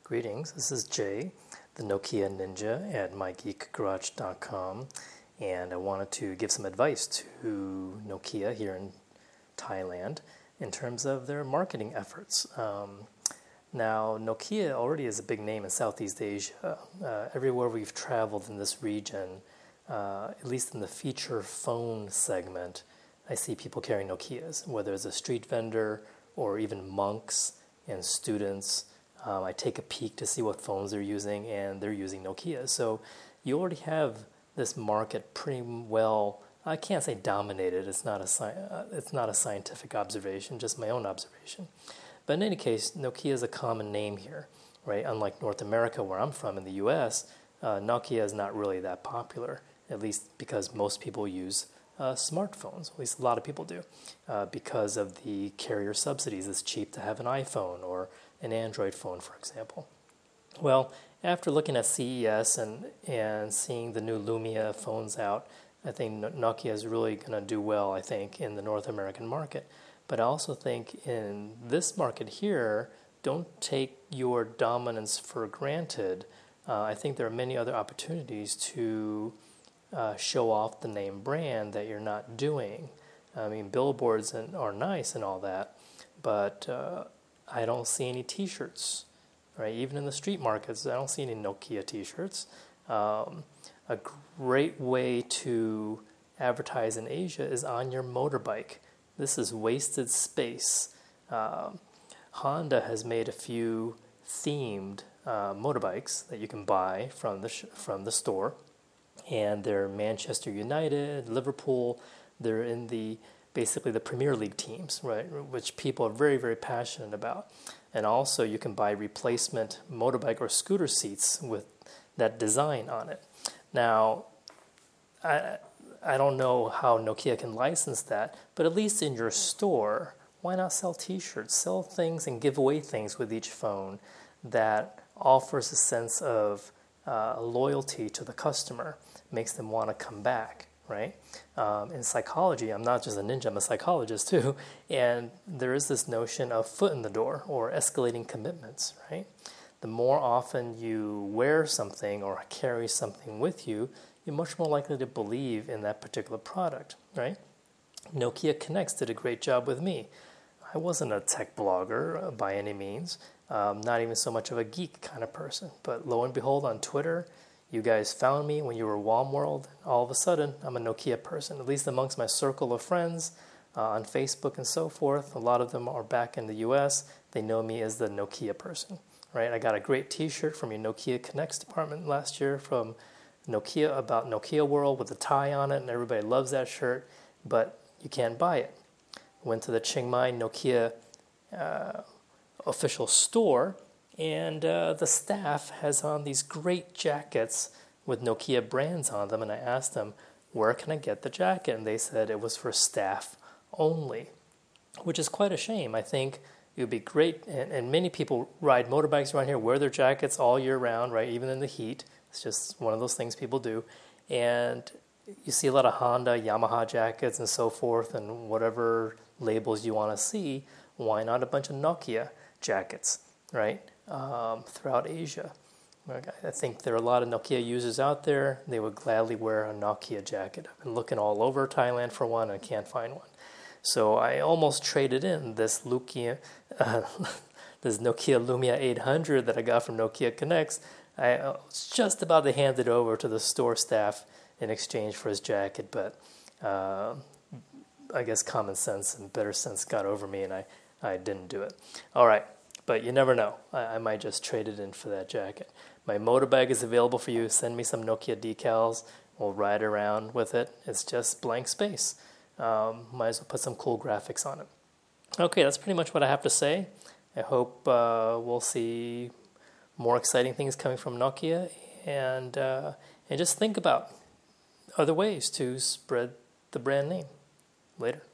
Greetings, this is Jay, the Nokia Ninja at mygeekgarage.com, and I wanted to give some advice to Nokia here in Thailand in terms of their marketing efforts. Now, Nokia already is a big name in Southeast Asia. Everywhere we've traveled in this region, at least in the feature phone segment, I see people carrying Nokias, whether it's a street vendor or even monks and students. I take a peek to see what phones they're using, and they're using Nokia. So you already have this market pretty well, I can't say dominated, it's not a scientific observation, just my own observation. But in any case, Nokia is a common name here, right? Unlike North America, where I'm from in the US, Nokia is not really that popular, at least because most people use smartphones, at least a lot of people do, because of the carrier subsidies. It's cheap to have an iPhone or an Android phone, for example. Well, after looking at CES and seeing the new Lumia phones out, I think Nokia is really going to do well, I think, in the North American market. But I also think in this market here, don't take your dominance for granted. I think there are many other opportunities to show off the name brand that you're not doing. I mean, billboards are nice and all that, but I don't see any T-shirts, right? Even in the street markets, I don't see any Nokia T-shirts. A great way to advertise in Asia is on your motorbike. This is wasted space. Honda has made a few themed motorbikes that you can buy from the store, and they're Manchester United, Liverpool. They're in basically the Premier League teams, right, which people are very, very passionate about. And also you can buy replacement motorbike or scooter seats with that design on it. Now, I don't know how Nokia can license that, but at least in your store, why not sell T-shirts? Sell things and give away things with each phone that offers a sense of loyalty to the customer, makes them want to come back. Right? In psychology, I'm not just a ninja, I'm a psychologist too, and there is this notion of foot in the door or escalating commitments, right? The more often you wear something or carry something with you, you're much more likely to believe in that particular product, right? Nokia Connects did a great job with me. I wasn't a tech blogger by any means, not even so much of a geek kind of person, but lo and behold, on Twitter, you guys found me when you were WOMworld. All of a sudden, I'm a Nokia person, at least amongst my circle of friends on Facebook and so forth. A lot of them are back in the US. They know me as the Nokia person, right? I got a great T-shirt from your Nokia Connects department last year from Nokia about Nokia World with a tie on it, and everybody loves that shirt, but you can't buy it. Went to the Chiang Mai Nokia official store, and the staff has on these great jackets with Nokia brands on them. And I asked them, where can I get the jacket? And they said it was for staff only, which is quite a shame. I think it would be great. And many people ride motorbikes around here, wear their jackets all year round, right? Even in the heat. It's just one of those things people do. And you see a lot of Honda, Yamaha jackets and so forth, and whatever labels you want to see. Why not a bunch of Nokia jackets, right? Throughout Asia. I think there are a lot of Nokia users out there. They would gladly wear a Nokia jacket. I've been looking all over Thailand for one and can't find one. So I almost traded in this Nokia Lumia 800 that I got from Nokia Connects. I was just about to hand it over to the store staff in exchange for his jacket, but I guess common sense and better sense got over me, and I didn't do it. All right. But you never know. I might just trade it in for that jacket. My motorbike is available for you. Send me some Nokia decals. We'll ride around with it. It's just blank space. Might as well put some cool graphics on it. Okay, that's pretty much what I have to say. I hope we'll see more exciting things coming from Nokia. And just think about other ways to spread the brand name. Later.